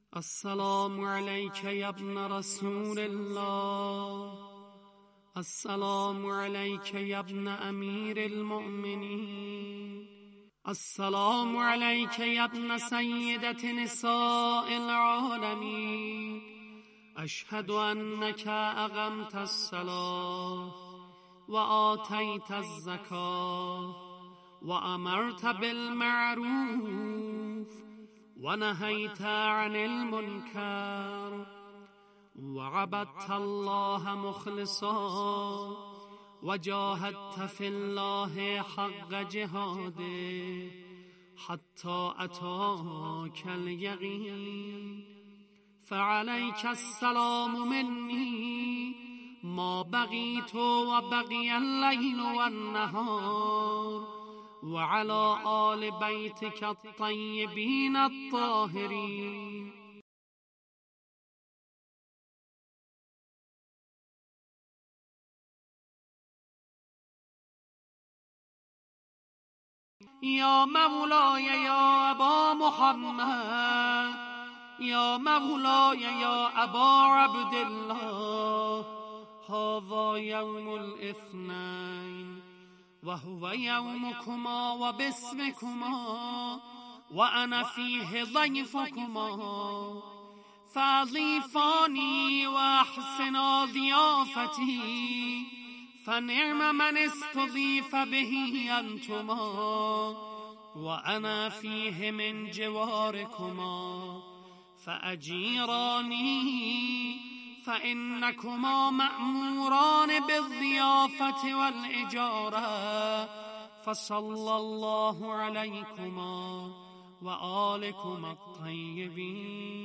السلام عليك يا ابن رسول الله. السلام عليك يا ابن أمير المؤمنين. السلام عليك يا ابن سيدة نساء العالمين. أشهد أنك أقمت الصلاة وآتيت الزكاة وأمرت بالمعروف ونهيت عن المنكر وعبدت الله مخلصا وجاهدت في الله حق جهاده حتى أتاك اليقين. فعليك السلام مني ما بقيت وبقي الليل والنهار، وعلى آل بيتك الطيبين الطاهرين. يا مولاي يا أبا محمد، يا مولاي يا أبا عبد الله، هذا يوم الاثنين وهو يومكما وباسمكما وأنا فيه ضيفكما، فأضيفاني وأحسنا ضيافتي، فنعم من استضيف به أنتما، وأنا فيه من جواركما، فأجيراني فإنكما مأموران بالضيافة والإجارة، فصلى الله عليكما وآلكما الطيبين.